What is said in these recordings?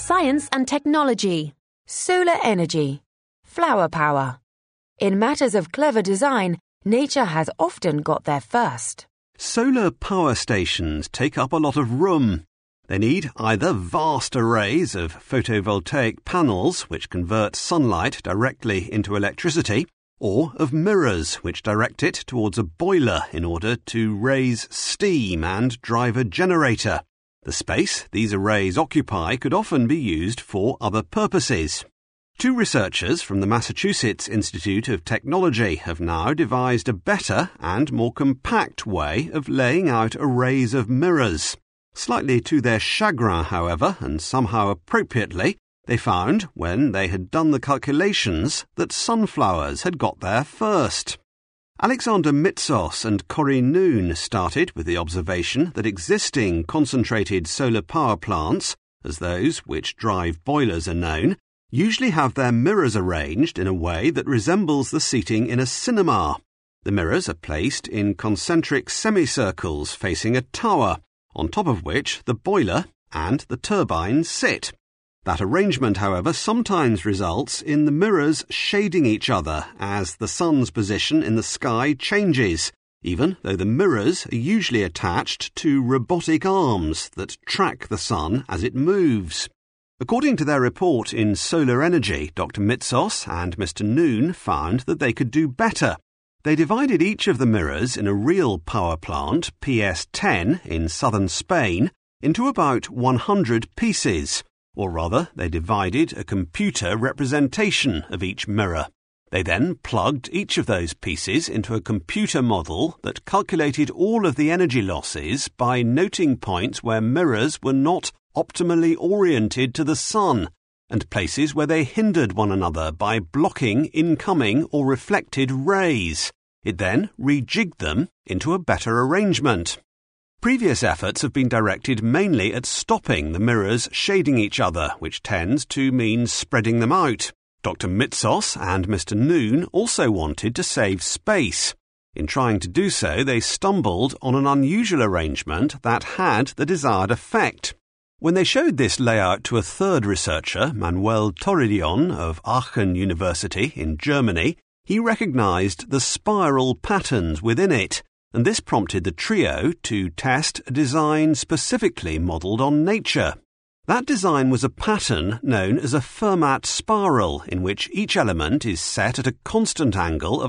Science and technology. Solar energy. Flower power. In matters of clever design, nature has often got there first. Solar power stations take up a lot of room. They need either vast arrays of photovoltaic panels which convert sunlight directly into electricity, or of mirrors which direct it towards a boiler in order to raise steam and drive a generator. The space these arrays occupy could often be used for other purposes. Two researchers from the Massachusetts Institute of Technology have now devised a better and more compact way of laying out arrays of mirrors. Slightly to their chagrin, however, and somehow appropriately, they found, when they had done the calculations, that sunflowers had got there first. Alexander Mitsos and Corey Noon started with the observation that existing concentrated solar power plants, as those which drive boilers are known, usually have their mirrors arranged in a way that resembles the seating in a cinema. The mirrors are placed in concentric semicircles facing a tower, on top of which the boiler and the turbines sit. That arrangement, however, sometimes results in the mirrors shading each other as the sun's position in the sky changes, even though the mirrors are usually attached to robotic arms that track the sun as it moves. According to their report in Solar Energy, Dr. Mitsos and Mr. Noon found that they could do better. They divided each of the mirrors in a real power plant, PS10, in southern Spain, into about 100 pieces. Or rather, they divided a computer representation of each mirror. They then plugged each of those pieces into a computer model that calculated all of the energy losses by noting points where mirrors were not optimally oriented to the sun, and places where they hindered one another by blocking incoming or reflected rays. It then rejigged them into a better arrangement. Previous efforts have been directed mainly at stopping the mirrors shading each other, which tends to mean spreading them out. Dr. Mitsos and Mr. Noon also wanted to save space. In trying to do so, they stumbled on an unusual arrangement that had the desired effect. When they showed this layout to a third researcher, Manuel Torredion of Aachen University in Germany, he recognized the spiral patterns within it, and this prompted the trio to test a design specifically modelled on nature. That design was a pattern known as a Fermat spiral, in which each element is set at a constant angle of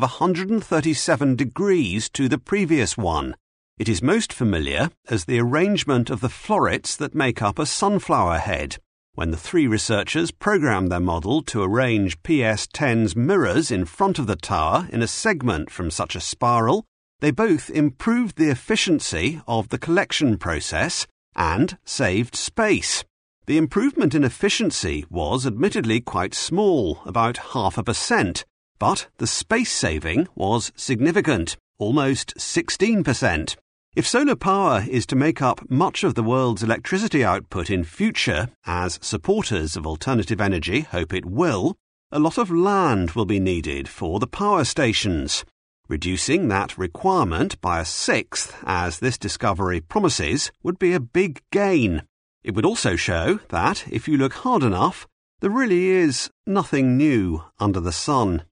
137 degrees to the previous one. It is most familiar as the arrangement of the florets that make up a sunflower head. When the three researchers programmed their model to arrange PS10's mirrors in front of the tower in a segment from such a spiral, they both improved the efficiency of the collection process and saved space. The improvement in efficiency was admittedly quite small, about 0.5%, but the space saving was significant, almost 16%. If solar power is to make up much of the world's electricity output in future, as supporters of alternative energy hope it will, a lot of land will be needed for the power stations. Reducing that requirement by a sixth, as this discovery promises, would be a big gain. It would also show that, if you look hard enough, there really is nothing new under the sun.